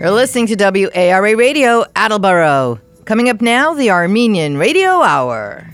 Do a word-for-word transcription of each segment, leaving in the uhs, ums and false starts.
You're listening to W A R A Radio, Attleboro. Coming up now, the Armenian Radio Hour.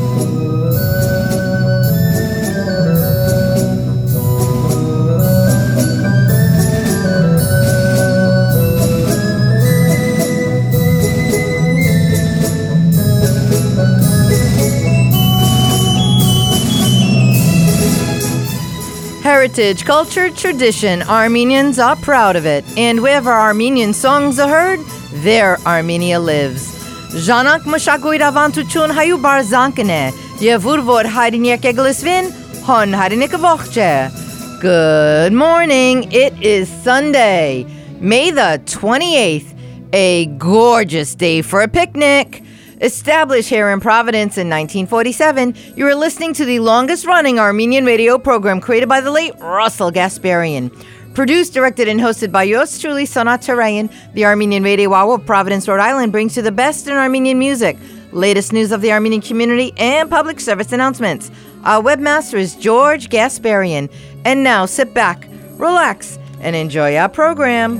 Heritage, culture, tradition. Armenians are proud of it. And wherever Armenian songs are heard, there Armenia lives. Zhanank mshakույր ավանդություն հայու բարձանքն է, եւ ուր որ հայրենիք է գլսվին, հոն հայրենիքը ողջ է. Good morning. It is Sunday, May the twenty-eighth, a gorgeous day for a picnic. Established here in Providence in nineteen forty-seven, you are listening to the longest-running Armenian radio program created by the late Russell Gasparian. Produced, directed, and hosted by yours truly, Sonat Tarayan, the Armenian Radio Hour of Providence, Rhode Island brings you the best in Armenian music, latest news of the Armenian community, and public service announcements. Our webmaster is George Gasparian. And now, sit back, relax, and enjoy our program.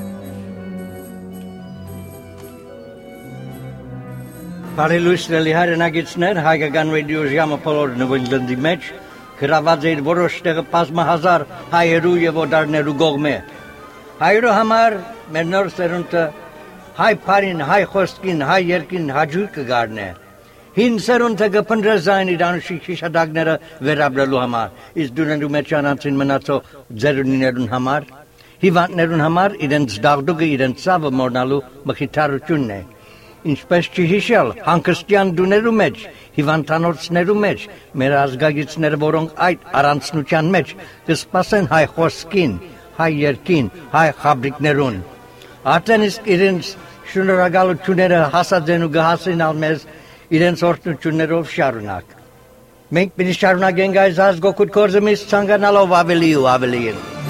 Բարելույսների հայրենագիցներ, հայկական ռադիո ժամը բոլորն վնջլնդի մեջ, գրաված էր որոշ տեղը բազմահազար հայերու եւ օտարներու կողմէ։ Հայերու համար մեր նոր սերունդը հայ բարին, հայ խոսքին, հայ երկին հաջող կգարնե։ Հին սերունդը կփնտրեզային իր անուշի շիշադակները վերաբրելու համար, իսկ դուներու մեջ անցին մնացող ձերունիներուն համար, հիվանդներուն համար իրենց դաղդուկը, իրենց ցավը մոռնալու մխիթարությունն է։ Ինչպես չհիշել հանգստյան դուներու մեջ, հիվանդանոցներու մեջ, մեր ազգագիցները, որոնք այդ առանցնության մեջ կսպասեն հայ խոսքին, հայ երկին, հայ խաբրիկներուն։ Արդեն իսկ իրենց շնորհակալությունները հասած են ու կհասնեն մեզ իրենց օրհնություններով շարունակ։ Մենք պիտի շարունակենք այս ազգօգուտ գործը մեզ ցանկանալով ավելի ու ավելի։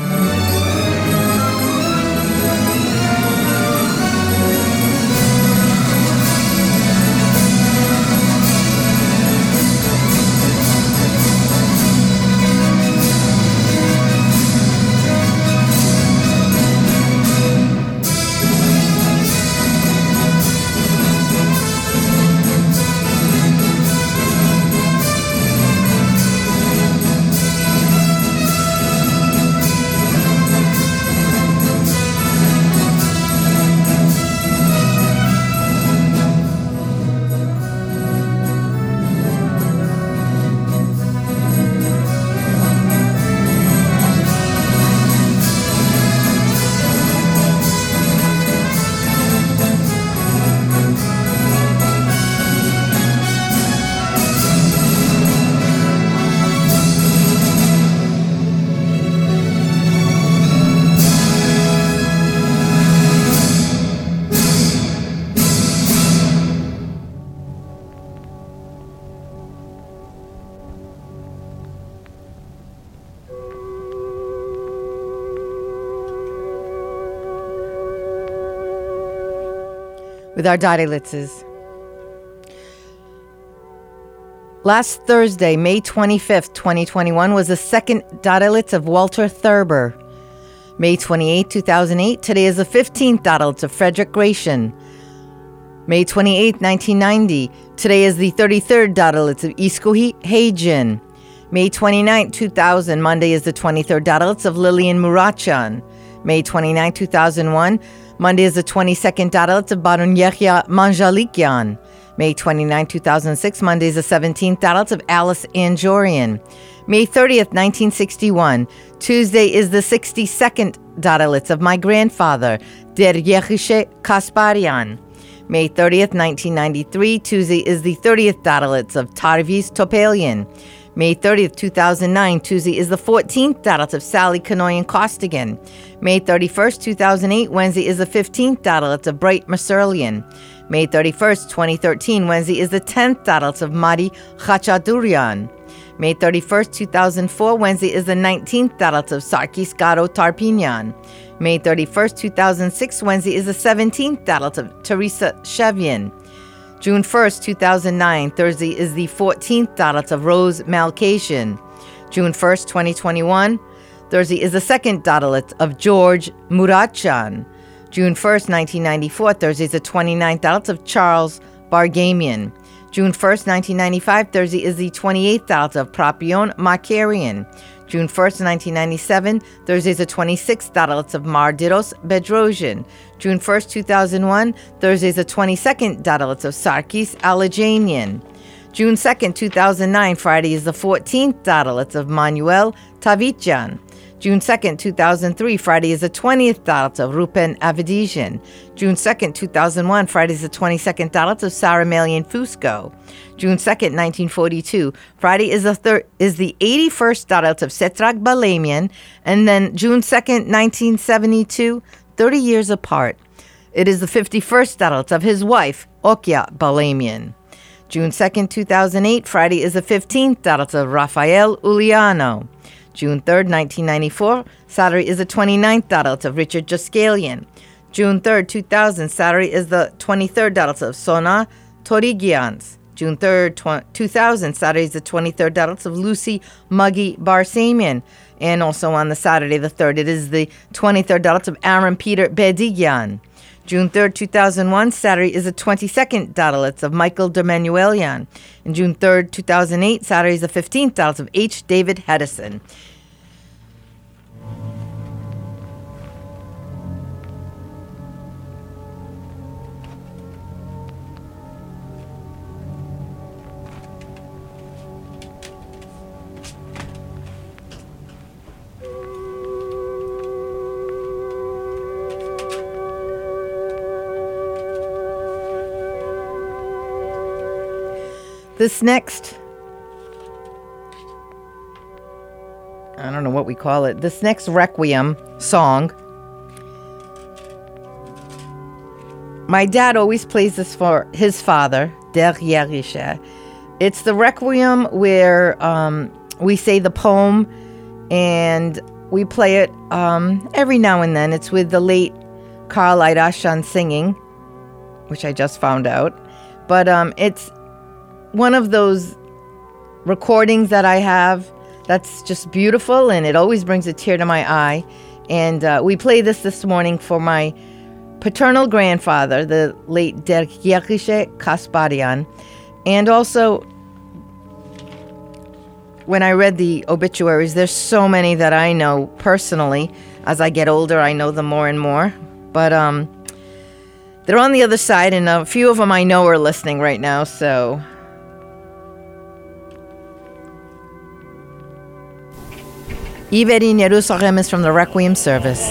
With our Dadelitzes. Last Thursday, May twenty-fifth, twenty twenty-one, was the second Dadelitz of Walter Thurber. May twenty-eighth, two thousand eight, today is the fifteenth Dadelitz of Frederick Gratian. May twenty-eighth, nineteen ninety, today is the thirty-third Dadelitz of Iskohi Heijin. May twenty-ninth, two thousand, Monday is the twenty-third Dadelitz of Lillian Murachan. May twenty-ninth, two thousand one, Monday is the twenty-second Dadelitz of Baron Yehya Manjalikyan. May twenty-ninth, two thousand six, Monday is the seventeenth Dadelitz of Alice Anjorian. May thirtieth, nineteen sixty-one, Tuesday is the sixty-second Dadelitz of my grandfather, Der Yechishe Kasparian. May thirtieth, nineteen ninety-three, Tuesday is the thirtieth Dadelitz of Tarvis Topalian. May thirtieth, two thousand nine, Tuesday is the fourteenth Dadelitz of Sally Kanoyan Costigan. May thirty-first, two thousand eight, Wednesday is the fifteenth Dadelitz of Bright Maserlian. May thirty-first, twenty thirteen, Wednesday is the tenth Dadelitz of Madi Khachadurian. May thirty-first, two thousand four, Wednesday is the nineteenth Dadelitz of Sarkis Garo Tarpinyan. May thirty-first, two thousand six, Wednesday is the seventeenth Dadelitz of Teresa Shevian. June first, two thousand nine, Thursday is the fourteenth Dadelitz of Rose Malkation. June first, twenty twenty-one, Thursday is the second Dadelitz of George Muratchan. June first, nineteen ninety-four, Thursday is the twenty-ninth Dalit of Charles Bargamian. June first, nineteen ninety-five, Thursday is the twenty-eighth Dalit of Propion Makarian. June first, nineteen ninety-seven, Thursday is the twenty-sixth Dalit of Mardiros Bedrosian. June first, two thousand one, Thursday is the twenty-second Dalit of Sarkis Alajanian. June second, two thousand nine, Friday is the fourteenth Dalit of Manuel Tavitjan. June second, two thousand three, Friday is the twentieth Dalit of Rupen Avedisian. June second, two thousand one, Friday is the twenty-second Dalit of Sarah Melian Fusco. June second, nineteen forty-two, Friday is the thir- is the eighty-first Dalit of Setrak Balamian, and then June second, nineteen seventy-two, thirty years apart, it is the fifty-first Dalit of his wife, Okya Balamian. June second, two thousand eight, Friday is the fifteenth Dalit of Rafael Uliano. June third, nineteen ninety-four, Saturday is the twenty-ninth Dalit of Richard Jaskalian. June third, two thousand, Saturday is the twenty-third Dalit of Sona Torigians. June third, two thousand, Saturday is the twenty-third Dalit of Lucy Muggy Barsamian. And also on the Saturday the third, it is the twenty-third Dalit of Aaron Peter Bedigyan. June third, two thousand one, Saturday is the twenty-second Dalit of Michael Dermanuelian. And June third, two thousand eight, Saturday is the fifteenth Dalit of H. David Hedison. This next, I don't know what we call it, this next Requiem song, my dad always plays this for his father, Der Yerisha. It's the Requiem where um, we say the poem and we play it um, every now and then. It's with the late Carl Aidashan singing, which I just found out. But um, it's one of those recordings that I have that's just beautiful, and it always brings a tear to my eye. And uh, we play this this morning for my paternal grandfather, the late Der Yerishe Kasparian. And also, when I read the obituaries, there's so many that I know personally. As I get older, I know them more and more. But um, they're on the other side, and a few of them I know are listening right now, so... Iver in Jerusalem is from the Requiem service.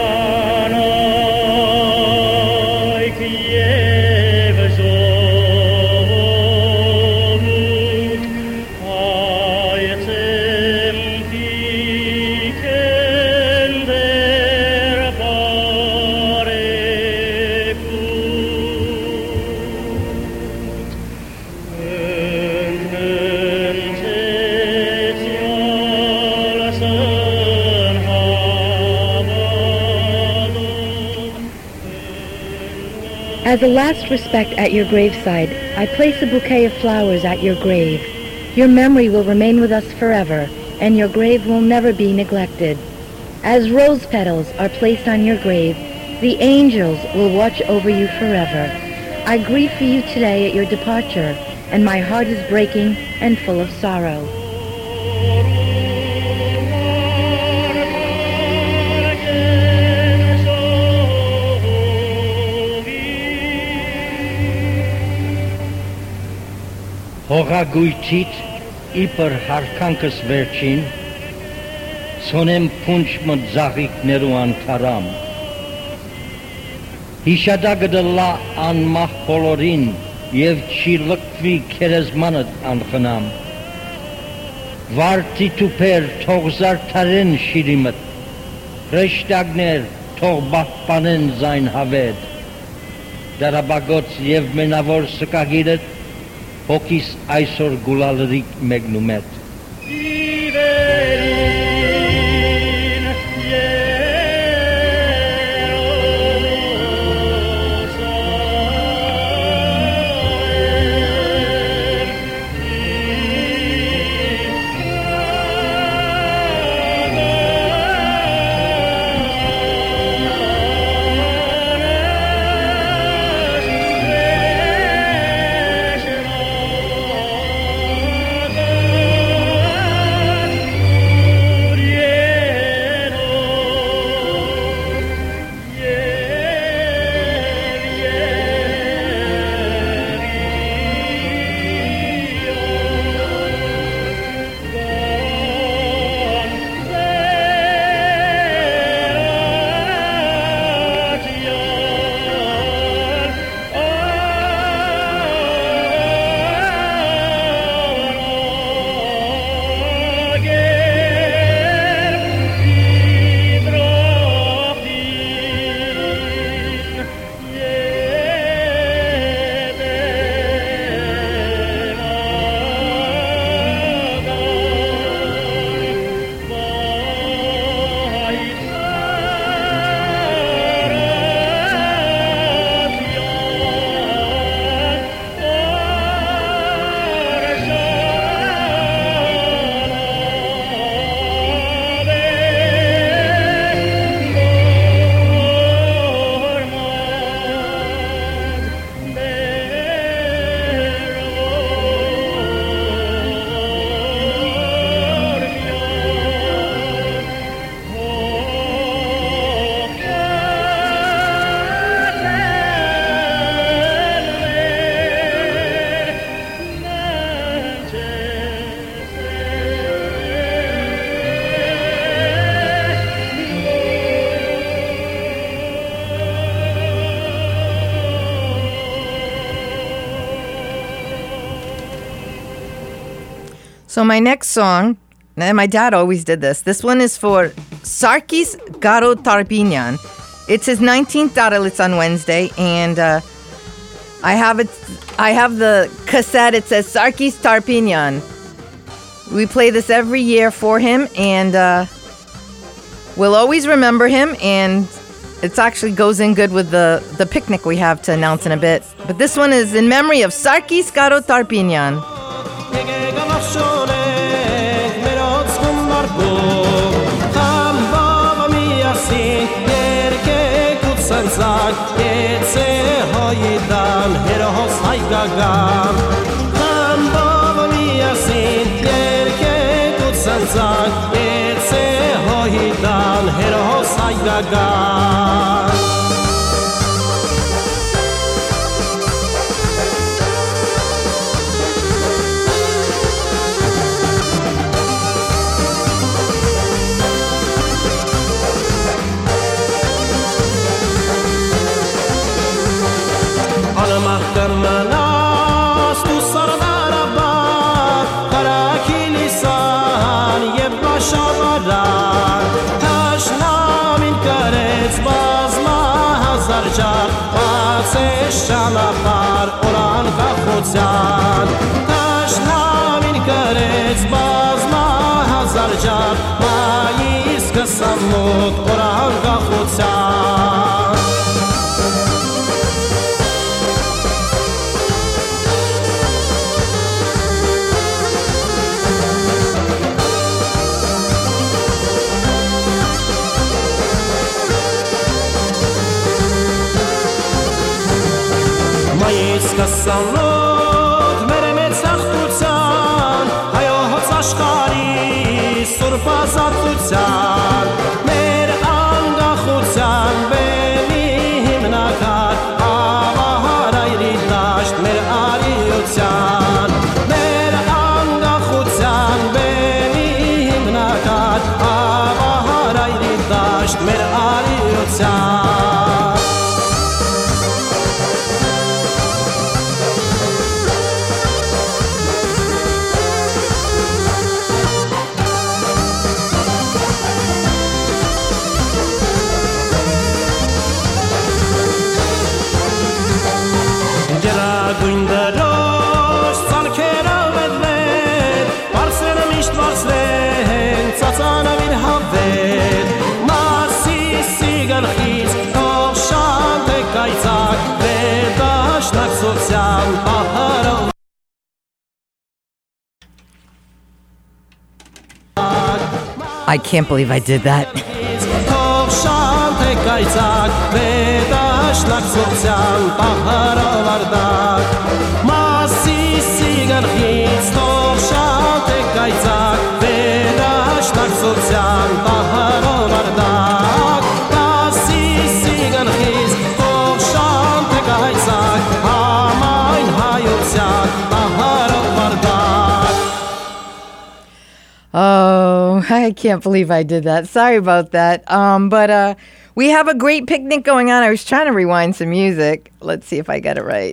As a last respect at your graveside, I place a bouquet of flowers at your grave. Your memory will remain with us forever, and your grave will never be neglected. As rose petals are placed on your grave, the angels will watch over you forever. I grieve for you today at your departure, and my heart is breaking and full of sorrow. Հողագույթիտ իպր հարկանքս վերջին, սոնեմ պունչ մտ զաղիքներու անթարամ, հիշադագը լա անմախ բոլորին և չի լկվի կերեզմանըտ անխնամ, վարտի տուպեր թող զարդարեն շիրիմըտ, ռեշտագներ թող բախպանեն զայն հավեդ, դարաբագոց և մենավոր սկագիրըտ, Հոգիս այսօր գուլալրիկ մեկնումետ։ So my next song, and my dad always did this. This one is for Sarkis Garo Tarpinyan. It's his nineteenth Darelitz on Wednesday, and uh, I have it. I have the cassette. It says Sarkis Tarpinyan. We play this every year for him, and uh, we'll always remember him. And it actually goes in good with the the picnic we have to announce in a bit. But this one is in memory of Sarkis Garo Tarpinyan. Sag yetse hoydan heros haygagan tam baba mi asin yerke kutsan sag yetse hoydan heros haygagan Manas tu sardaraba karakilisan yebashavara tashnamin karets bazma hazarja patse shalapar oran kakhotsan tashnamin karets bazma hazarja mais kasamot oran kakhotsan Kasanot meremet saxtutsan hayo hot ashqari surpazat tutsan mer anga khutsan beni himnakat avaharay dasht mer ariyotsan mer anga khutsan beni himnakat avaharay dasht mer ariyotsan I can't believe I did that. Oh, I can't believe I did that. Sorry about that. Um, but uh, we have a great picnic going on. I was trying to rewind some music. Let's see if I get it right.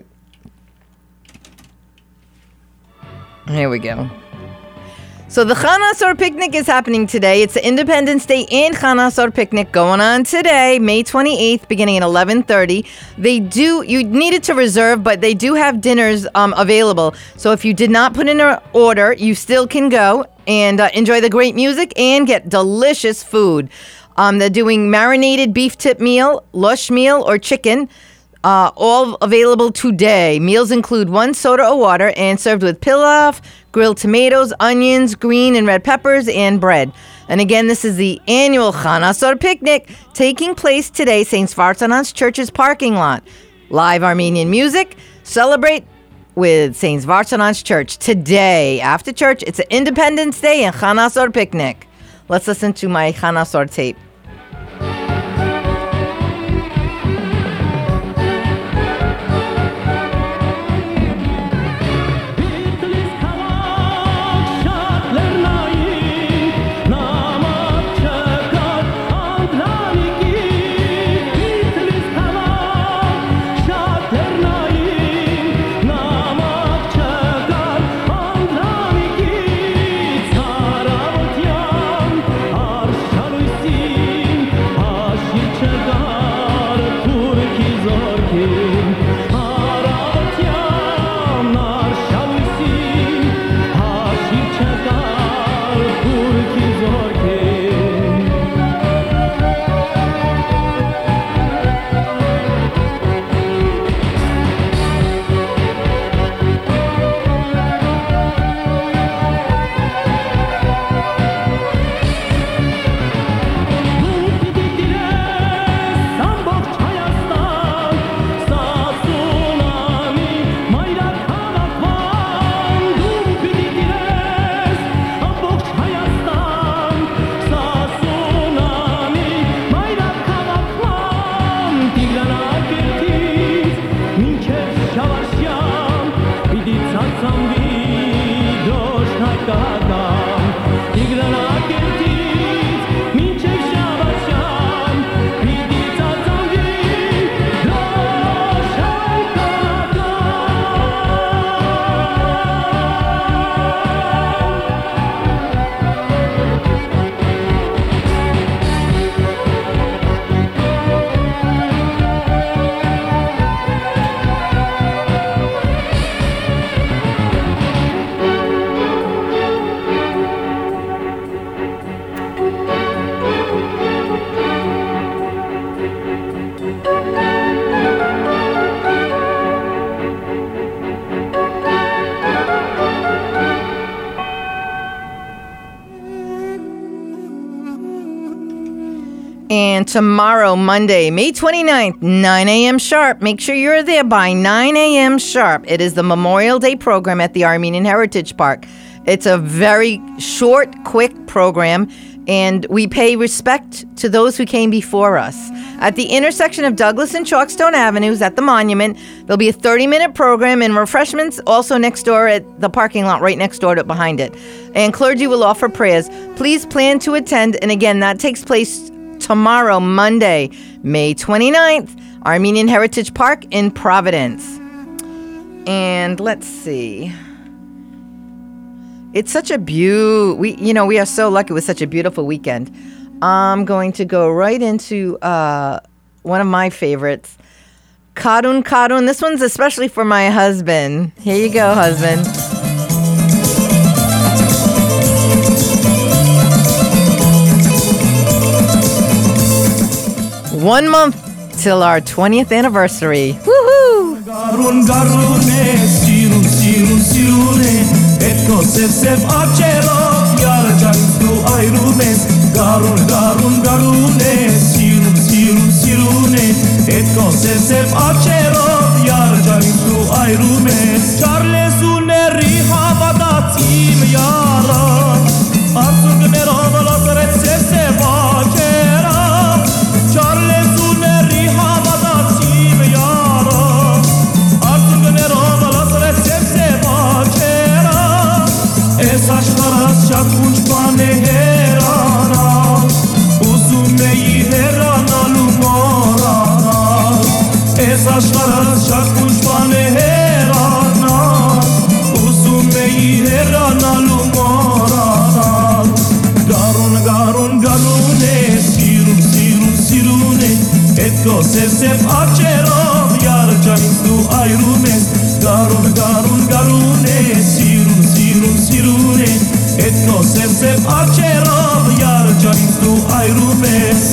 Here we go. So the Chanasor picnic is happening today. It's the Independence Day and Chanasor picnic going on today, May twenty-eighth, beginning at eleven thirty. They do, you needed to reserve, but they do have dinners um, available. So if you did not put in an order, you still can go and uh, enjoy the great music and get delicious food. Um, they're doing marinated beef tip meal, lush meal, or chicken. Uh, all available today. Meals include one soda or water and served with pilaf, grilled tomatoes, onions, green and red peppers, and bread. And again, this is the annual Chanasor picnic taking place today, Saint Svartanans Church's parking lot. Live Armenian music. Celebrate with Saint Svartanans Church today. After church, it's an Independence Day and Chanasor picnic. Let's listen to my Chanasor tape. tomorrow, Monday, May twenty-ninth, nine a.m. sharp. Make sure you're there by nine a.m. sharp. It is the Memorial Day program at the Armenian Heritage Park. It's a very short, quick program, and we pay respect to those who came before us. At the intersection of Douglas and Chalkstone Avenues at the monument, there'll be a thirty-minute program and refreshments also next door at the parking lot right next door to behind it. And clergy will offer prayers. Please plan to attend. And again, that takes place tomorrow, Monday, May twenty-ninth, Armenian Heritage Park in Providence. And let's see. It's such a beau. We, you know, we are so lucky with such a beautiful weekend. I'm going to go right into uh, one of my favorites, Karun Karun. This one's especially for my husband. Here you go, husband. One month till our twentieth anniversary. Woohoo! Garun garune, siru siru sirune, etko sev sev acero, yar jantu ayrumes. Garun garun garune, siru siru sirune, etko sev sev acero, yar jantu ayrumes. Charlesune rihavadatim yara, arzung nerovala seret sev sev acera. Charlesune rihavadatim yara, arzung nerovala seret sev sev acera. Es ashkaras shakuch bane herana, uzumei herana lumorana. Es ashkaras shakuch bane herana, uzumei herana lumorana. Garun garun garune, siru siru sirune, etko sev sev acero, yar janis tu ayrumes. Garun garun garune, siru siru sirune, etko sev sev acero, yar janis tu ayrumes.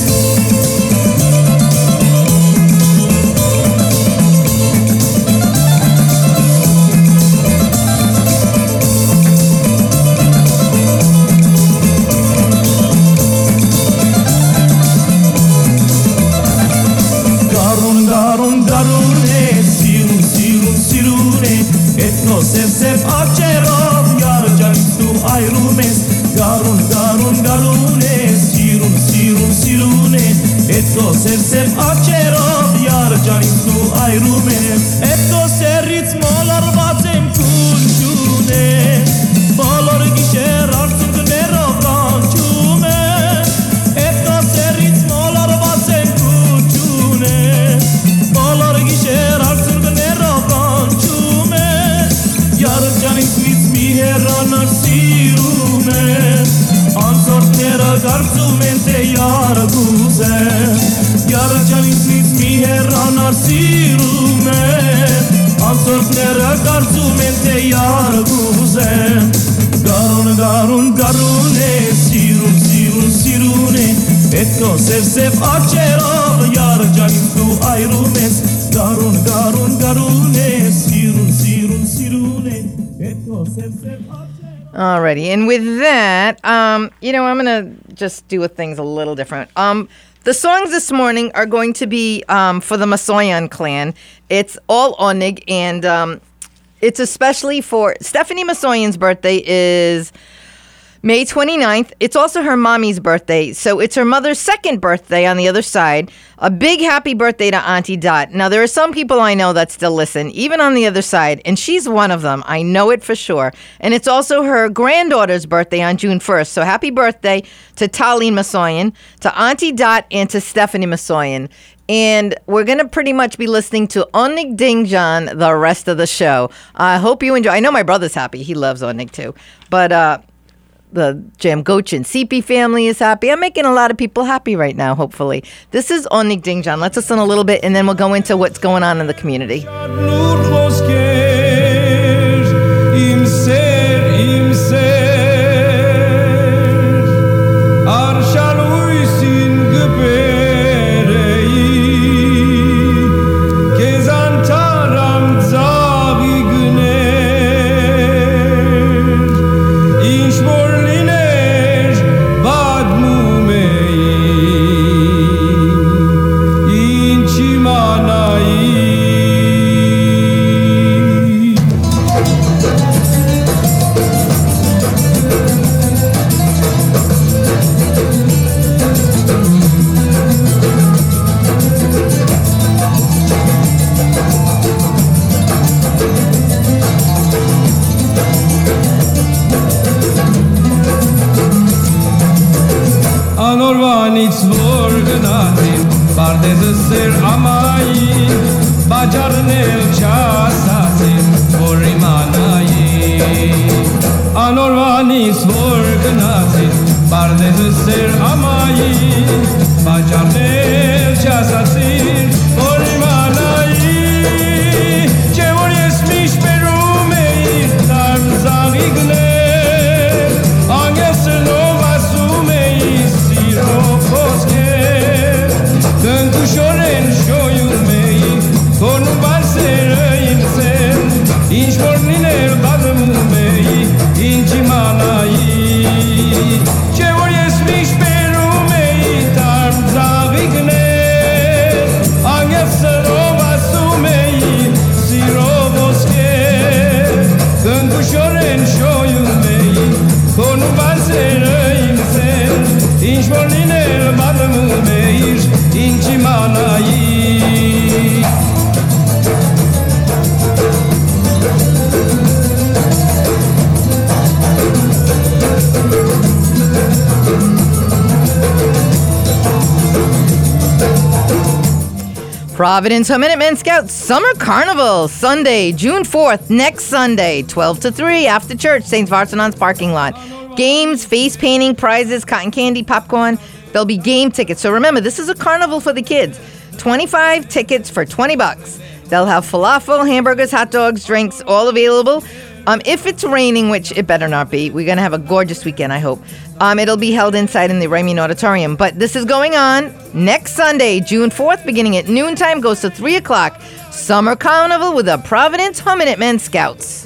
Garun garune, siru siru sirune, etko sev sev acero, yar janis tu ayrumes. Garun garun garune, siru siru sirune, etko sev sev acero, yar janis tu ayrumes. Etko serit molar batem kulchune, bolor gisher arzung nerovranchume. Etko serit molar batem kulchune, bolor gisher arzung nerovranchume. Yar janis mit miherana sirume, ansort nera garzumente yar guze. Yar janis mit miherana sirume, ansort nera garzumente yar guze. Garun garun garune, siru siru sirune, etko sev sev acero, yar janis tu ayrumes. Garun garun garune, siru siru sirune, etko sev sev acero. Alrighty, and with that, um, you know, I'm gonna just do things a little different. Um, the songs this morning are going to be um, for the Masoyan clan. It's all Onig, and um, it's especially for Stephanie Masoyan's birthday is May twenty-ninth. It's also her mommy's birthday, so it's her mother's second birthday on the other side. A big happy birthday to Auntie Dot. Now, there are some people I know that still listen, even on the other side, and she's one of them. I know it for sure. And it's also her granddaughter's birthday on June first, so happy birthday to Taline Masoyan, to Auntie Dot, and to Stephanie Masoyan. And we're going to pretty much be listening to Onig Dingjan the rest of the show. I hope you enjoy. I know my brother's happy. He loves Onig too. But, uh, the Jamgochin C P family is happy. I'm making a lot of people happy right now, hopefully. This is Onig Dingjan. Let's listen a little bit, and then we'll go into what's going on in the community. Bardezır amayı Bacarnel çasasın Borimanayı Anorvanis vorgnazit Bardezır amayı Bacarnel çasasın Borimanayı Cevor yesmiş perumeyi Tarzan igner Angesın ovasumeyi Siro fosker Dönkuşoren şoyulmeyi Konu barserayim sen İnç borniner kadımmeyi İnci manayı Cevor yesmiş perumeyi Tarzan igner Angesın ovasumeyi Siro fosker Dönkuşoren şoyulmeyi Konu barserayim sen İnç borniner kadımmeyi İnci manayı Providence Minutemen Scouts Summer Carnival, Sunday, June fourth, next Sunday, twelve to three, after church, Saint Vartanon's parking lot. Games, face painting, prizes, cotton candy, popcorn. There'll be game tickets. So remember, this is a carnival for the kids. twenty-five tickets for twenty bucks. They'll have falafel, hamburgers, hot dogs, drinks, all available. Um, if it's raining, which it better not be, we're going to have a gorgeous weekend, I hope. Um, it'll be held inside in the Ramin Auditorium. But this is going on next Sunday, June fourth, beginning at noontime, goes to three o'clock. Summer Carnival with the Providence Minutemen Scouts.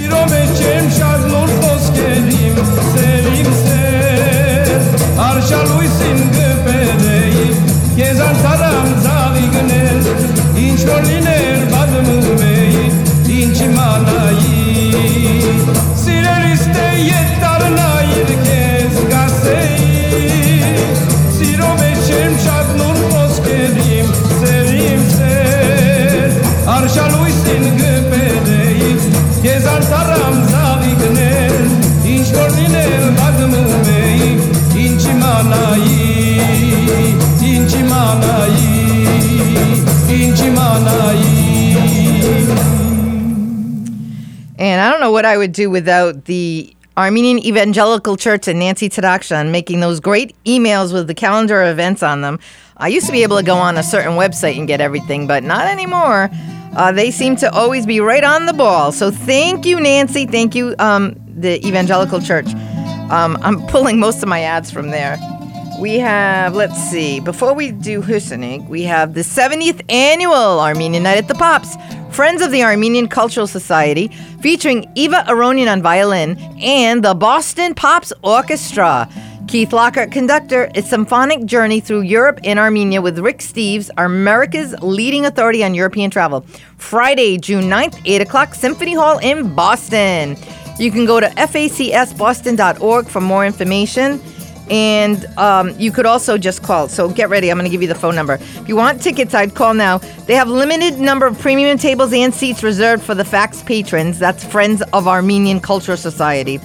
And I don't know what I would do without the Armenian Evangelical Church and Nancy Tadakshan making those great emails with the calendar of events on them. I used to be able to go on a certain website and get everything, but not anymore. Uh, they seem to always be right on the ball. So thank you, Nancy. Thank you, um, the Evangelical Church. Um, I'm pulling most of my ads from there. We have, let's see, before we do Husanig, we have the seventieth Annual Armenian Night at the Pops, Friends of the Armenian Cultural Society, featuring Eva Aronian on violin and the Boston Pops Orchestra. Keith Lockhart, conductor, a symphonic journey through Europe and Armenia with Rick Steves, America's leading authority on European travel. Friday, June ninth, eight o'clock, Symphony Hall in Boston. You can go to F A C S boston dot org for more information. And um, you could also just call. So get ready. I'm going to give you the phone number. If you want tickets, I'd call now. They have limited number of premium tables and seats reserved for the F A X patrons. That's Friends of Armenian Cultural Society.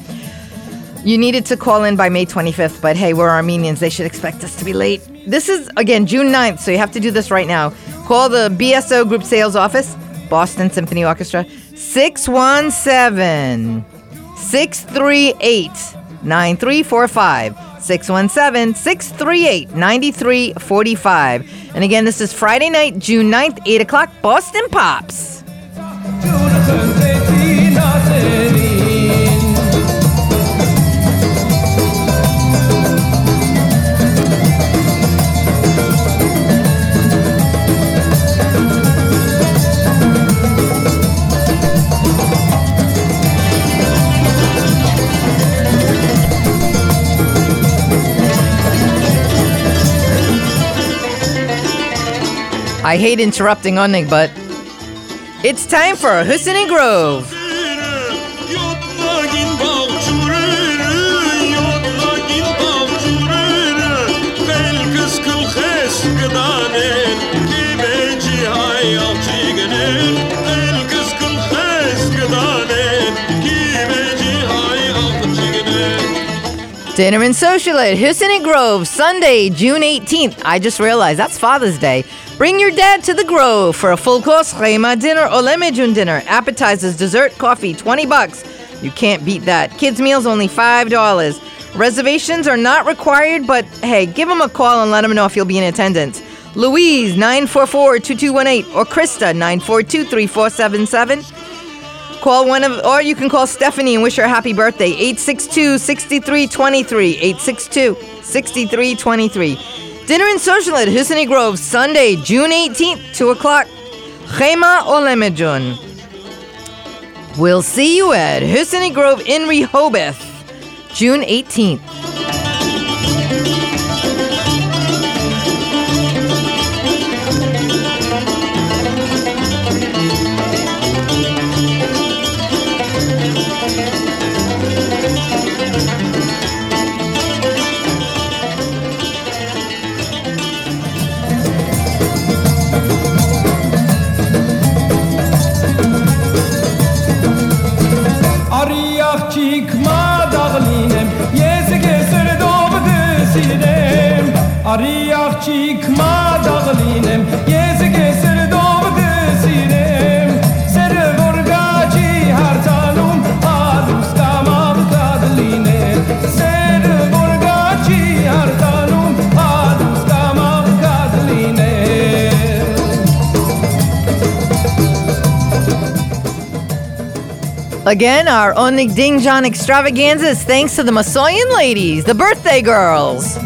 You needed to call in by May twenty-fifth, but hey, we're Armenians. They should expect us to be late. This is, again, June ninth, so you have to do this right now. Call the B S O Group Sales Office, Boston Symphony Orchestra, six one seven, six three eight, nine three four five. six one seven, six three eight, nine three four five. And again, this is Friday night, June ninth, eight o'clock, Boston Pops. I hate interrupting Onig, but it's time for Husanig Grove. Dinner and social at Hussein Grove, Sunday, June eighteenth. I just realized that's Father's Day. Bring your dad to the Grove for a full course chema dinner or lemejun dinner. Appetizers, dessert, coffee, twenty bucks. You can't beat that. Kids' meals only five dollars. Reservations are not required, but hey, give them a call and let them know if you'll be in attendance. Louise, nine four four, two two one eight, or Krista, nine four two, three four seven seven. Call one of, or you can call Stephanie and wish her a happy birthday. eight six two, six three two three. eight six two, six three two three. Dinner and social at Hussein Grove, Sunday, June eighteenth, two o'clock. Chema or lemejun. We'll see you at Hussein Grove in Rehoboth, June eighteenth. Ari achik ma daglinem yeze geser dov desinem ser vorgachi hartanum adus tamam kadline ser vorgachi hartanum adus tamam kadline. Again, our Onig Ding John extravaganza is thanks to the Masoyan ladies, the birthday girls.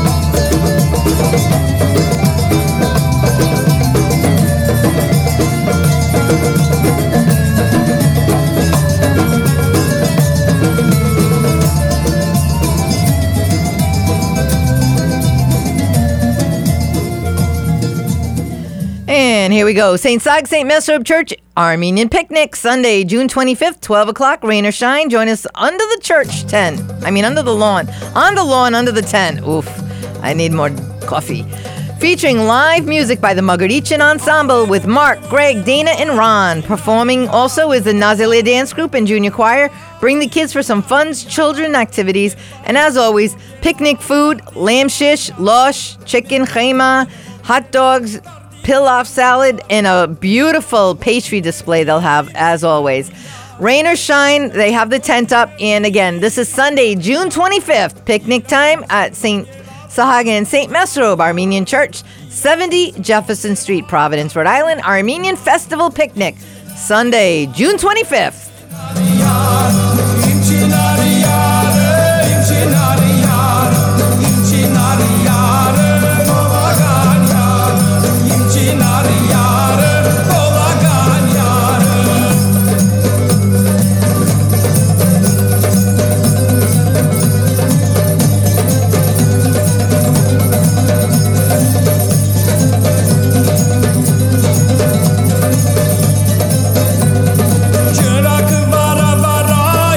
And here we go. Saint Sag, Saint Mesrop Church, Armenian Picnic, Sunday, June twenty-fifth, twelve o'clock, rain or shine. Join us under the church tent. I mean, under the lawn. On the lawn, under the tent. Oof, I need more coffee. Featuring live music by the Magarichin Ensemble with Mark, Greg, Dana, and Ron. Performing also is the Nazile Dance Group and Junior Choir. Bring the kids for some fun children activities. And as always, picnic food, lamb shish, losh, chicken, chema, hot dogs, pilaf salad, and a beautiful pastry display they'll have, as always. Rain or shine, they have the tent up. And again, this is Sunday, June twenty-fifth. Picnic time at Saint Sahag and Saint Mesrop Armenian Church, seventy Jefferson Street, Providence, Rhode Island. Armenian Festival Picnic, Sunday, June twenty-fifth. Çıraq vara vara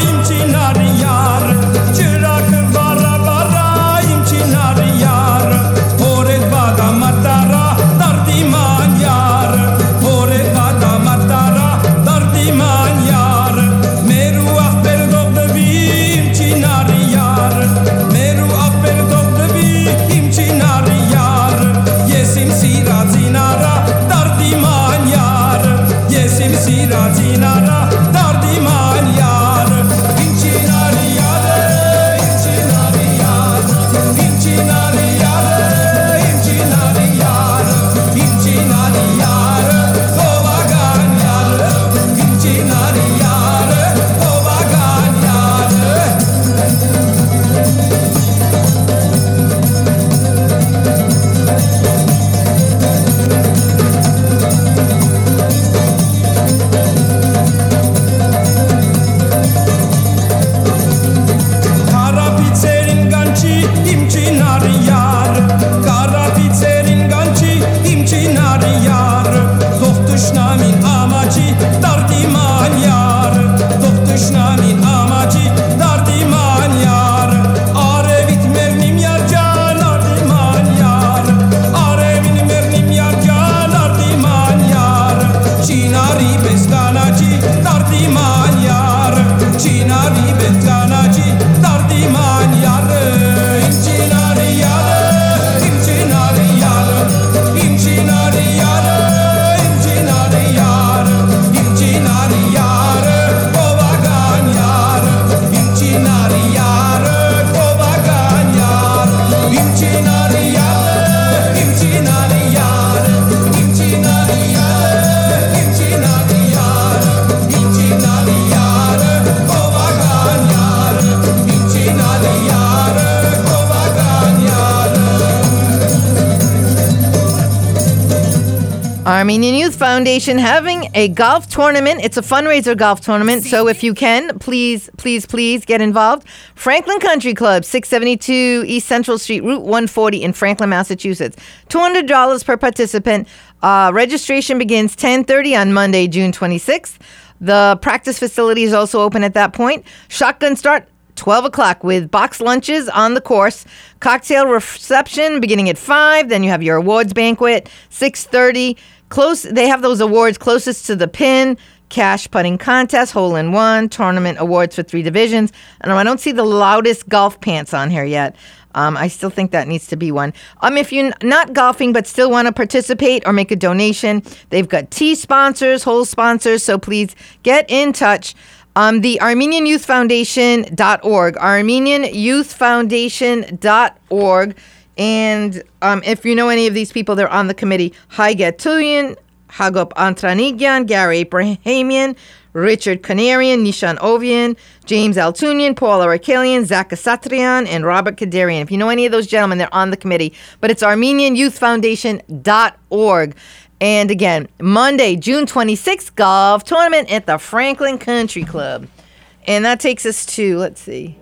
Armenian Youth Foundation having a golf tournament. It's a fundraiser golf tournament, so if you can, please, please, please get involved. Franklin Country Club, six seventy-two East Central Street, Route one forty in Franklin, Massachusetts. two hundred dollars per participant. Uh, registration begins ten thirty on Monday, June twenty-sixth. The practice facility is also open at that point. Shotgun start twelve o'clock with box lunches on the course. Cocktail reception beginning at five. Then you have your awards banquet, six thirty. Close. They have those awards closest to the pin. Cash putting contest, hole in one, tournament awards for three divisions. And I don't see the loudest golf pants on here yet. Um, I still think that needs to be one. Um, if you're not golfing but still want to participate or make a donation, they've got tee sponsors, hole sponsors. So please get in touch. Um, the Armenian Youth Foundation dot org, Armenian Youth Foundation dot org. And um, if you know any of these people, they're on the committee. Haiget Tuyin, Hagop Antranigyan, Gary Abrahamian, Richard Kanarian, Nishan Ovian, James Altunian, Paul Arakelian, Zach Asatrian, and Robert Kadarian. If you know any of those gentlemen, they're on the committee. But it's Armenian Youth Foundation dot org. And again, Monday, June twenty-sixth, golf tournament at the Franklin Country Club. And that takes us to, let's see.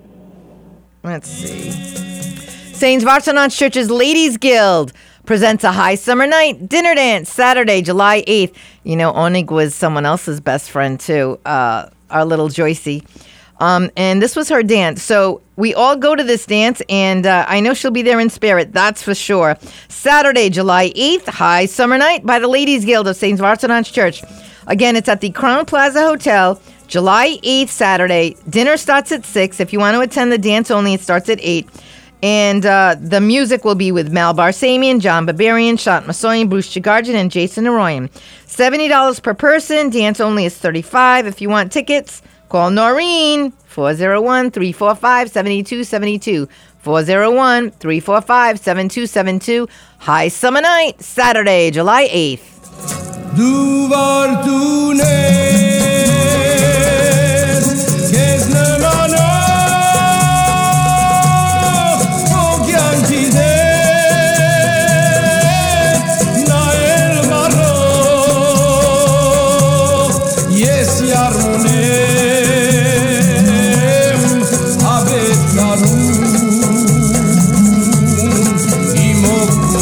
Let's see. Saint Vartanant Church's Ladies Guild presents a high summer night dinner dance Saturday, July eighth. You know, Onig was someone else's best friend too, uh, our little Joycey. Um, and this was her dance. So we all go to this dance, and uh, I know she'll be there in spirit, that's for sure. Saturday, July eighth, high summer night by the Ladies Guild of Saint Vartanant Church. Again, it's at the Crown Plaza Hotel, July eighth, Saturday. Dinner starts at six. If you want to attend the dance only, it starts at eight. And uh, the music will be with Mal Barsamian, John Barbarian, Shant Masoyan, Bruce Chigarjan, and Jason Aroyan. seventy dollars per person. Dance only is thirty-five dollars. If you want tickets, call Noreen, four oh one, three four five, seven two seven two. four oh one, three four five, seven two seven two. High Summer Night, Saturday, July eighth.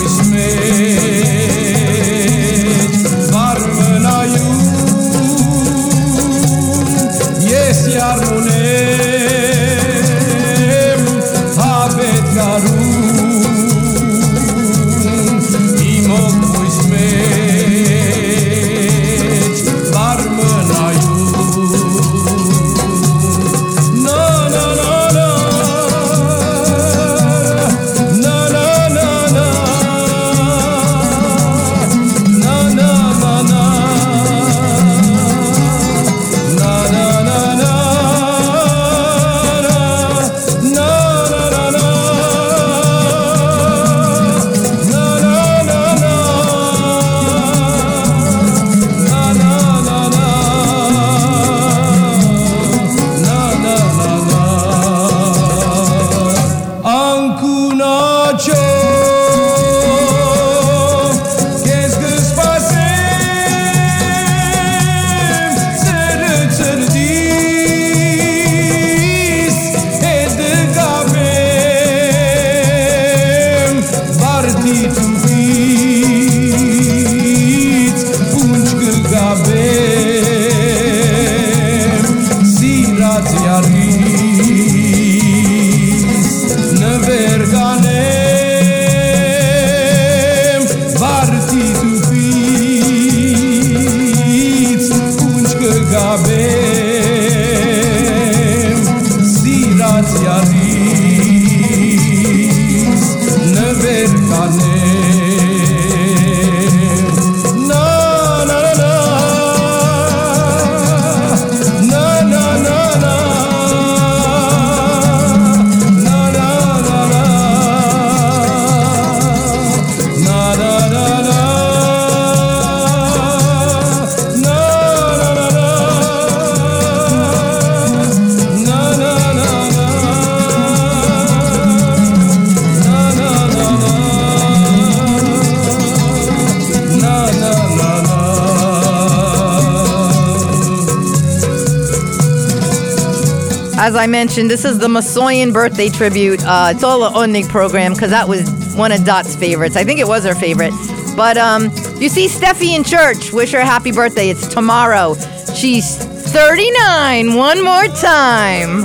Varmana you as I mentioned, this is the Masoyan birthday tribute. Uh, it's all a Onnig program because that was one of Dot's favorites. I think it was her favorite. But um, you see Steffi in church. Wish her a happy birthday. It's tomorrow. She's thirty-nine. One more time.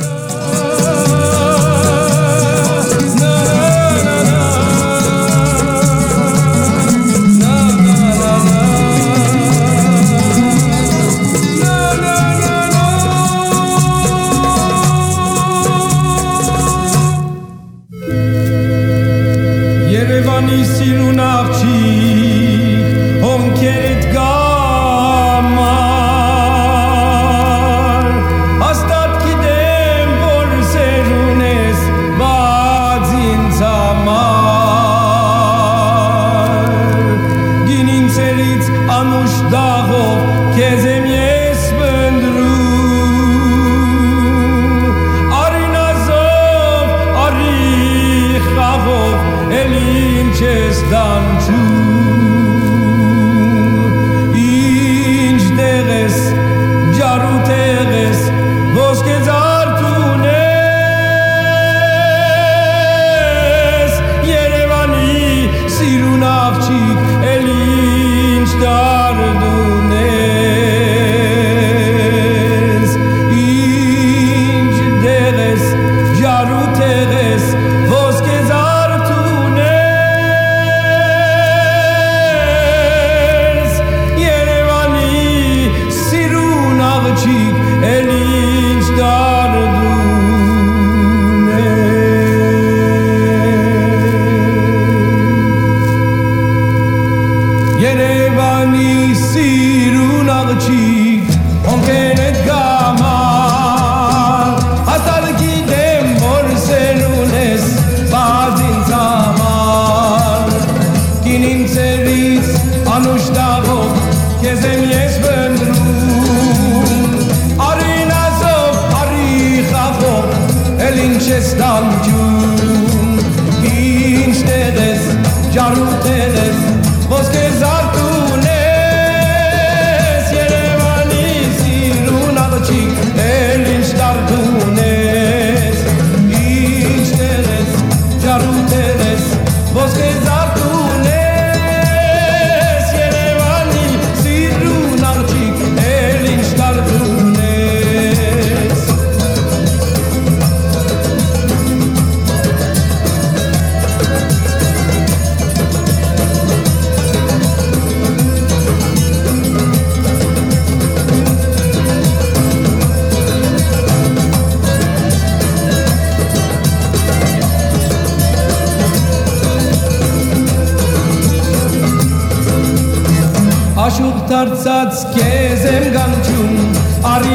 Tartsats kezem ganchum ari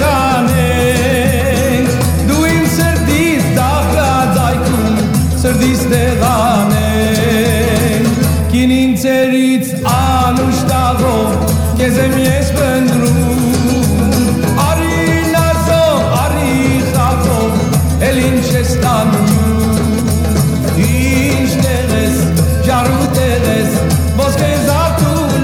serane duim serdis daga zaikum serdis derane kinin tseritz anushtago kezem yes bendru ari nazo ari khato elin chestan ich deres jaruteres vos kezatu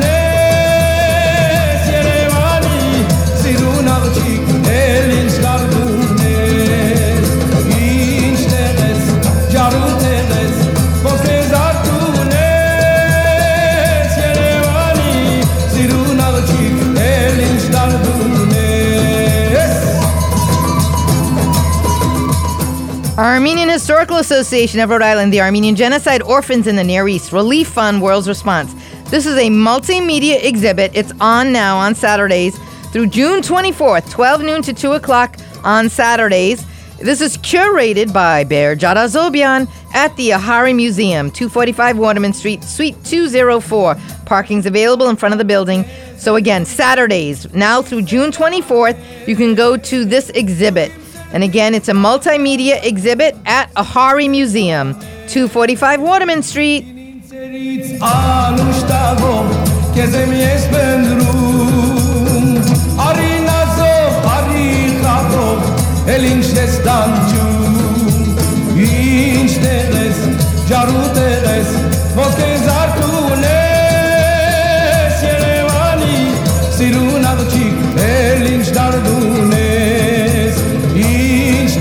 Armenian Historical Association of Rhode Island, the Armenian Genocide Orphans in the Near East, Relief Fund, World's Response. This is a multimedia exhibit. It's on now on Saturdays through June twenty-fourth, twelve noon to two o'clock on Saturdays. This is curated by Bear Jadazobian at the Ahari Museum, two forty-five Waterman Street, Suite two oh four. Parking's available in front of the building. So again, Saturdays, now through June twenty-fourth, you can go to this exhibit. And again, it's a multimedia exhibit at Ahari Museum, two forty-five Waterman Street. Siruna do chic, elinch dar dunes, inch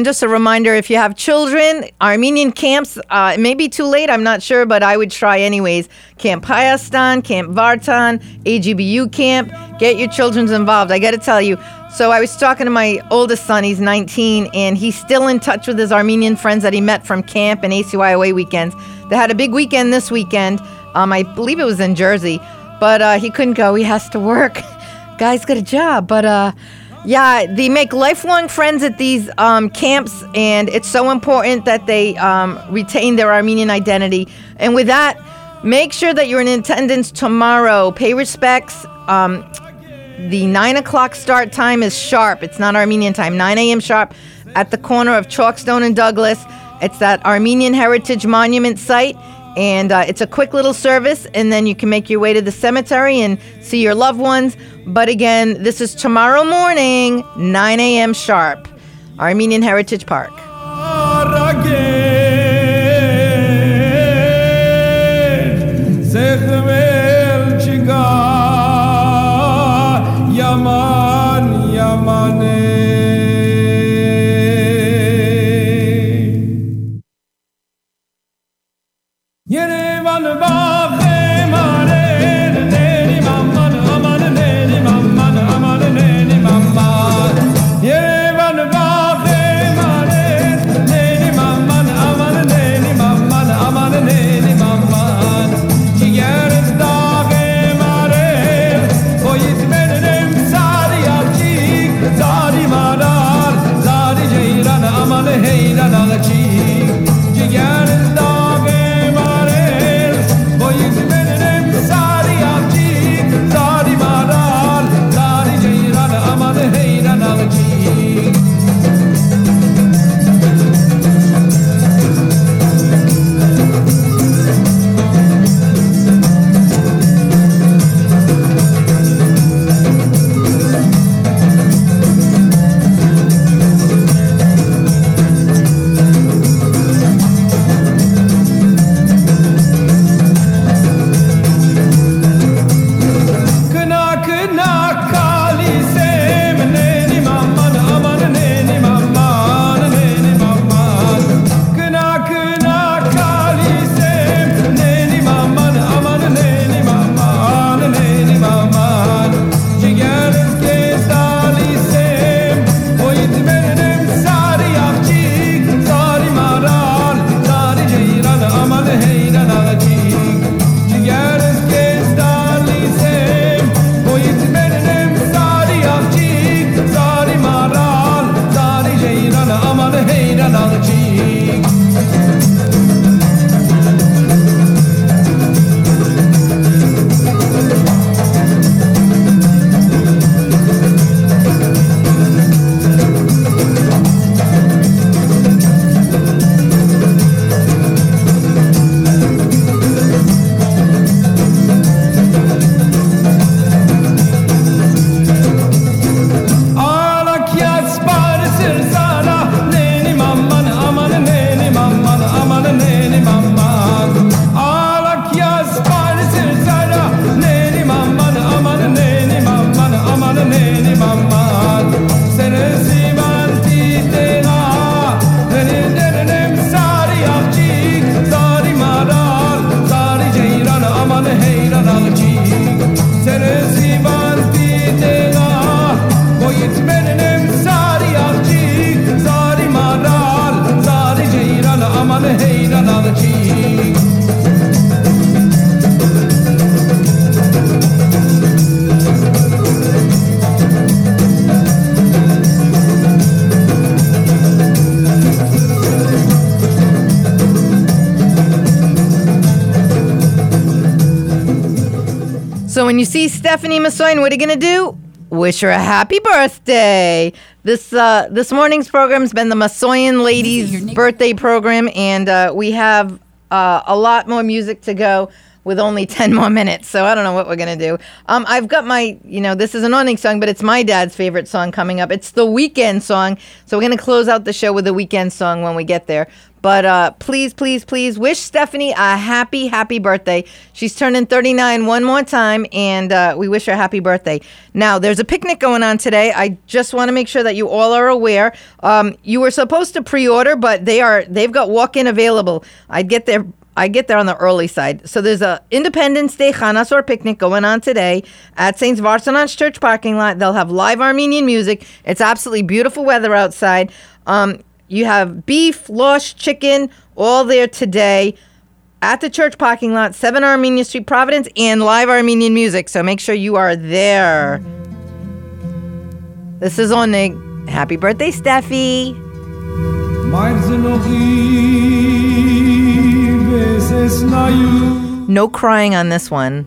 And just a reminder, if you have children, Armenian camps, uh, it may be too late, I'm not sure, but I would try anyways. Camp Hayastan, Camp Vartan, A G B U camp. Get your children involved. I got to tell you. So I was talking to my oldest son, he's nineteen, and he's still in touch with his Armenian friends that he met from camp and A C Y O A weekends. They had a big weekend this weekend. Um, I believe it was in Jersey, but uh, he couldn't go. He has to work. Guy's got a job, but uh, yeah, they make lifelong friends at these um, camps, and it's so important that they um, retain their Armenian identity. And with that, make sure that you're in attendance tomorrow. Pay respects. Um, the nine o'clock start time is sharp. It's not Armenian time. nine a.m. sharp at the corner of Chalkstone and Douglas. It's that Armenian Heritage Monument site. And uh, it's a quick little service, and then you can make your way to the cemetery and see your loved ones. But again, this is tomorrow morning, nine a.m. sharp, Armenian Heritage Park. So when you see Stephanie Masoyan, what are you going to do? Wish her a happy birthday. This uh, this morning's program's been the Masoyan Ladies birthday program, and uh, we have uh, a lot more music to go with only ten more minutes. So I don't know what we're going to do. Um, I've got my, you know, this is an awning song, but it's my dad's favorite song coming up. It's the Weekend song. So we're going to close out the show with the Weekend song when we get there. But uh, please, please, please wish Stephanie a happy, happy birthday. She's turning thirty-nine one more time, and uh, we wish her a happy birthday. Now, there's a picnic going on today. I just want to make sure that you all are aware. Um, you were supposed to pre-order, but they are, they've got walk-in available. I'd get there. I get there on the early side. So there's a Independence Day Chanasor picnic going on today at Saint Varsanant's Church parking lot. They'll have live Armenian music. It's absolutely beautiful weather outside. Um, you have beef, losh, chicken, all there today at the church parking lot, seven Armenia Street, Providence, and live Armenian music. So make sure you are there. This is Onig. Happy birthday, Steffi. No crying on this one.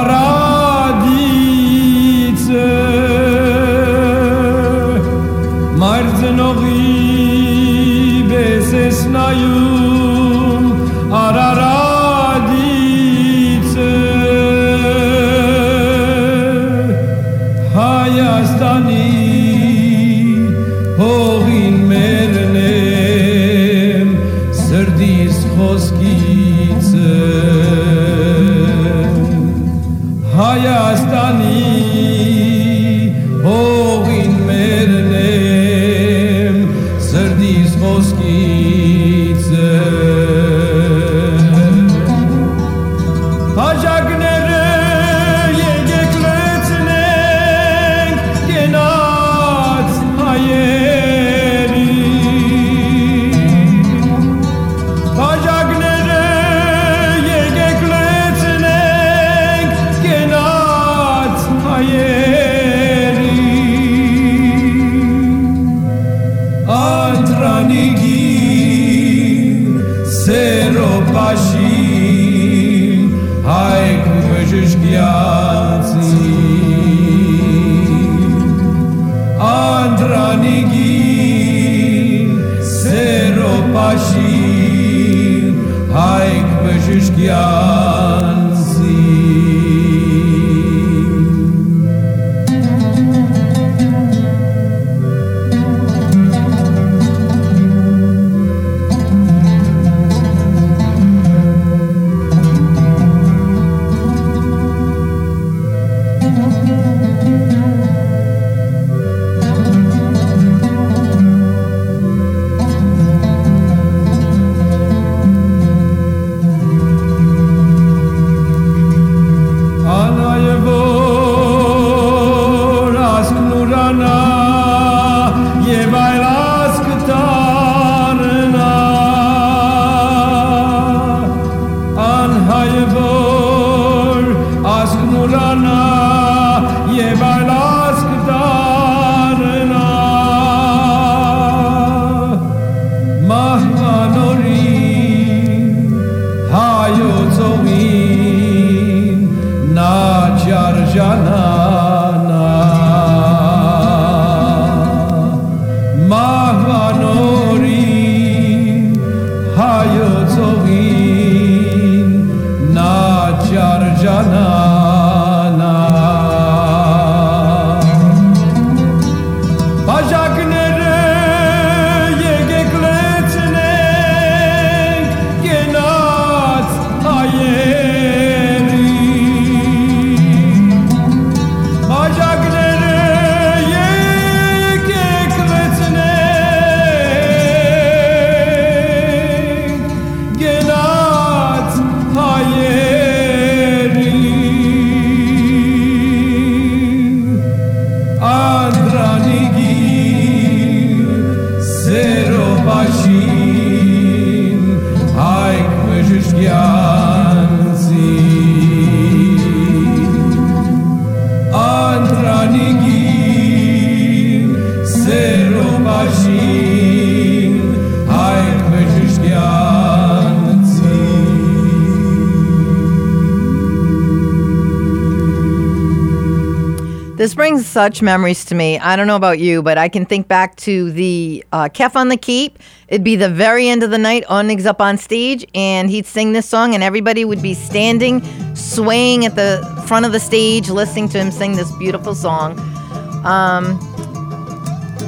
This brings such memories to me. I don't know about you, but I can think back to the uh, Kef on the Keep. It'd be the very end of the night. Onig's up on stage, and he'd sing this song, and everybody would be standing, swaying at the front of the stage, listening to him sing this beautiful song. Um,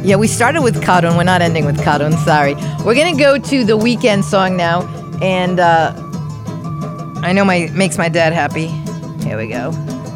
Yeah, we started with Karun. We're not ending with Karun. Sorry. We're gonna go to the Weekend song now, and uh, I know my makes my dad happy. Here we go.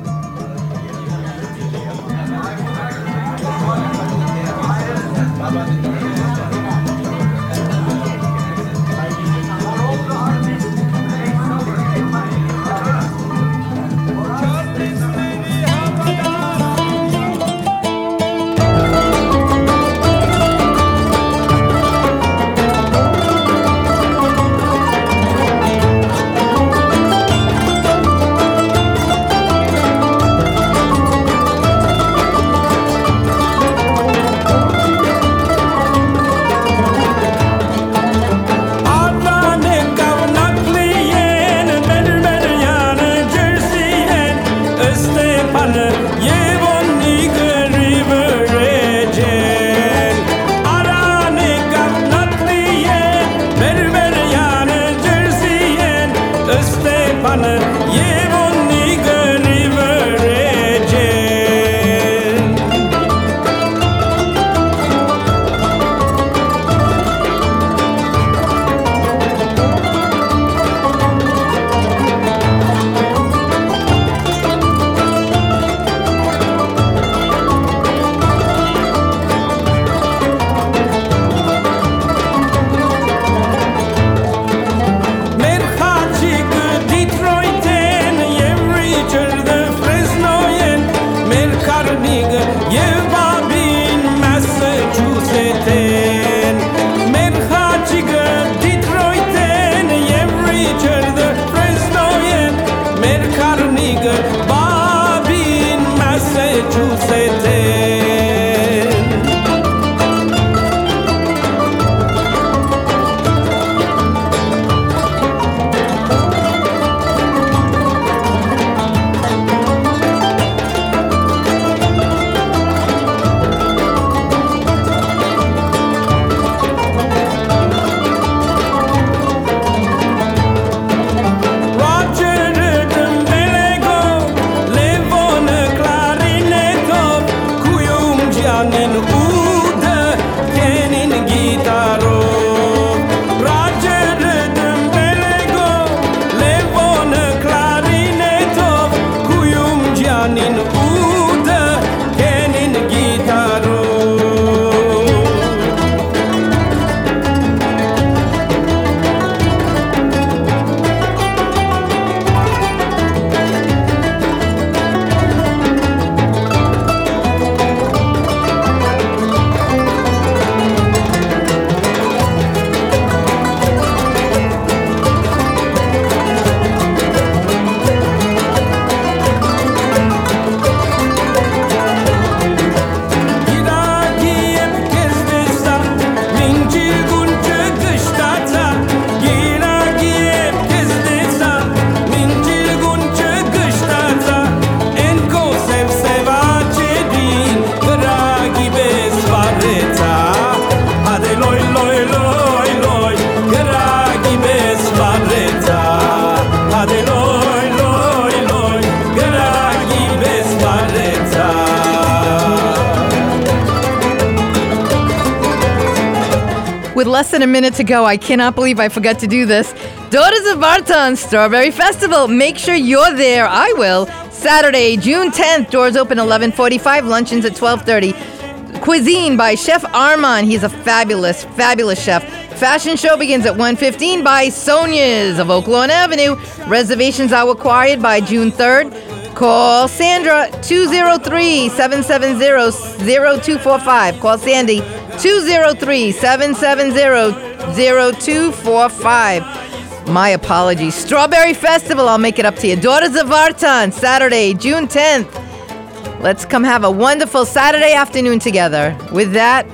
With less than a minute to go, I cannot believe I forgot to do this. Daughters of Vartan Strawberry Festival. Make sure you're there. I will. Saturday, June tenth. Doors open eleven forty-five. Luncheons at twelve thirty. Cuisine by Chef Arman. He's a fabulous, fabulous chef. Fashion show begins at one fifteen by Sonia's of Oak Lawn Avenue. Reservations are required by June third. Call Sandra two oh three, seven seven zero, zero two four five. Call Sandy two oh three, seven seven zero, zero two four five. My apologies. Strawberry Festival, I'll make it up to you. Daughters of Vartan, Saturday, June tenth. Let's come have a wonderful Saturday afternoon together. With that,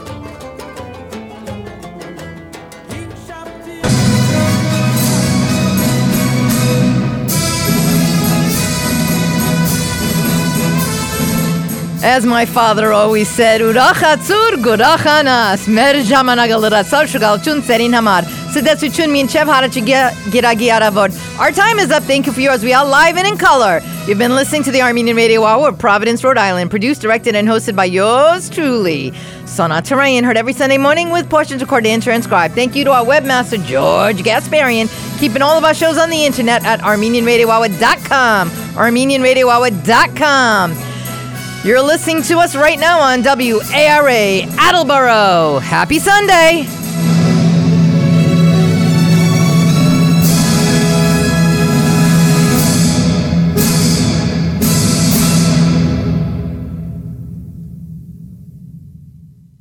as my father always said, Urachatzur, Gurachanas, Merjamanagal Ratzar Shugal Chun Serin Hamar. Sedetsu Chun Min Chev Harachi Giragiaravod. Our time is up. Thank you for yours. We are live and in color. You've been listening to the Armenian Radio Hour of Providence, Rhode Island, produced, directed, and hosted by yours truly, Sonat Tarayan, heard every Sunday morning with portions recorded and transcribed. Thank you to our webmaster, George Gasparian, keeping all of our shows on the internet at armenian radio hour dot com. armenian radio hour dot com. You're listening to us right now on W A R A Attleboro. Happy Sunday!